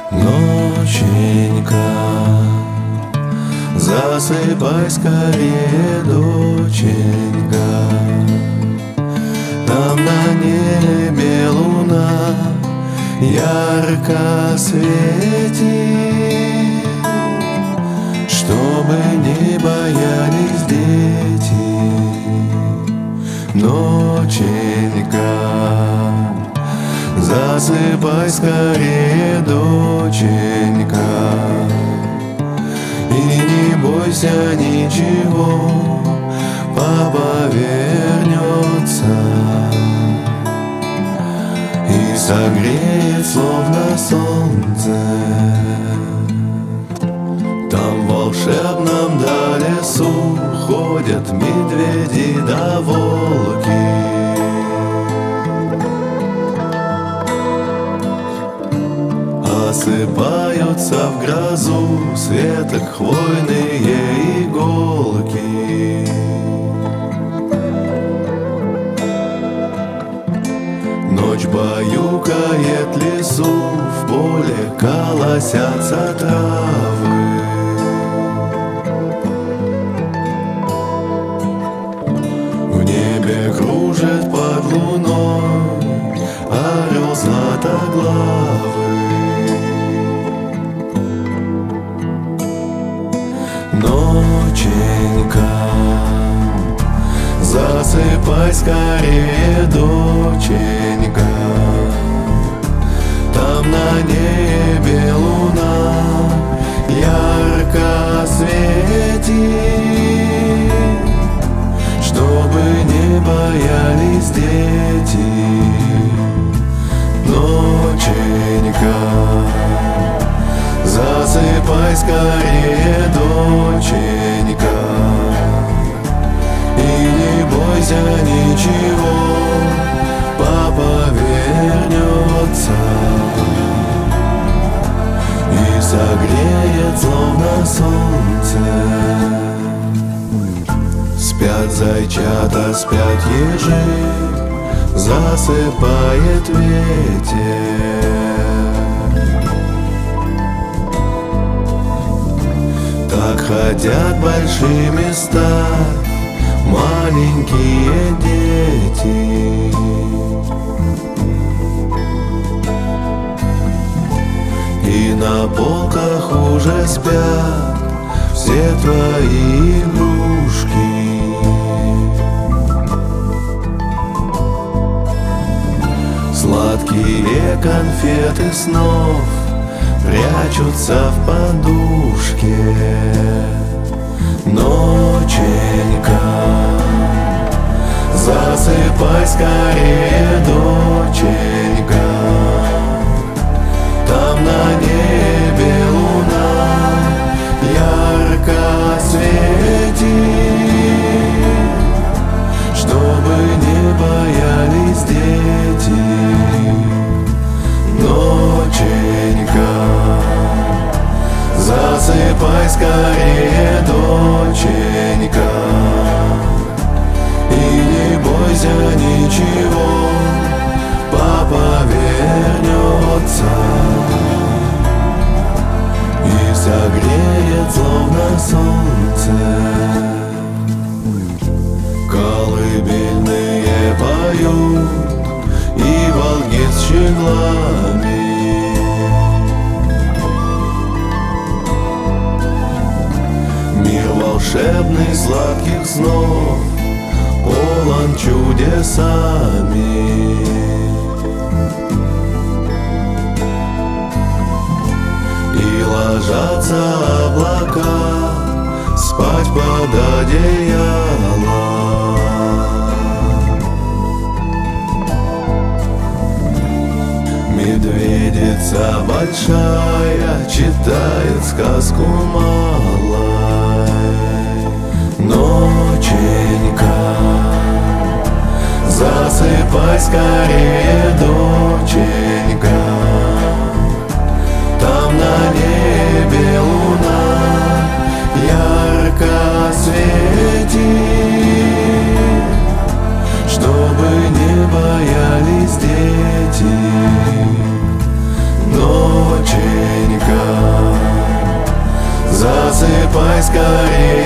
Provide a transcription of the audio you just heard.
Ноченька, засыпай скорее, доченька. Там на небе луна ярко светит, чтобы не боялись дети. Ноченька, засыпай скорее, доченька. И не бойся ничего, папа вернется и согреет, словно солнце. Там в волшебном да лесу ходят медведи да волки. Осыпаются в грозу с веток хвойные иголки. Ночь баюкает лесу, в поле колосятся травы. В небе кружит под луной орел златоглавый. Ноченька, засыпай скорее, доченька. Там на небе луна ярко светит, чтобы не боялись дети. Ноченька, засыпай скорее, доченька. И не бойся ничего, папа вернется и согреет, словно солнце. Спят зайчата, спят ежи, засыпает ветер. Так хотят большими стать маленькие дети. И на полках уже спят все твои игрушки. Сладкие конфеты снов прячутся в подушке. Ноченька, засыпай скорее, доченька. Там на небе луна ярко светит, чтобы не боялись дети. Ноченька, засыпай скорее, доченька. И не бойся ничего, папа вернется и согреет, словно солнце. Колыбельные поют и волки с щеглами. Мир волшебный сладких снов полон чудесами. И ложатся облака спать под одеяло. Медведица большая читает сказку малой. Ноченька, засыпай скорее, доченька. Там на небе луна ярко светит, чтобы не боялись дети. Ночи поскорее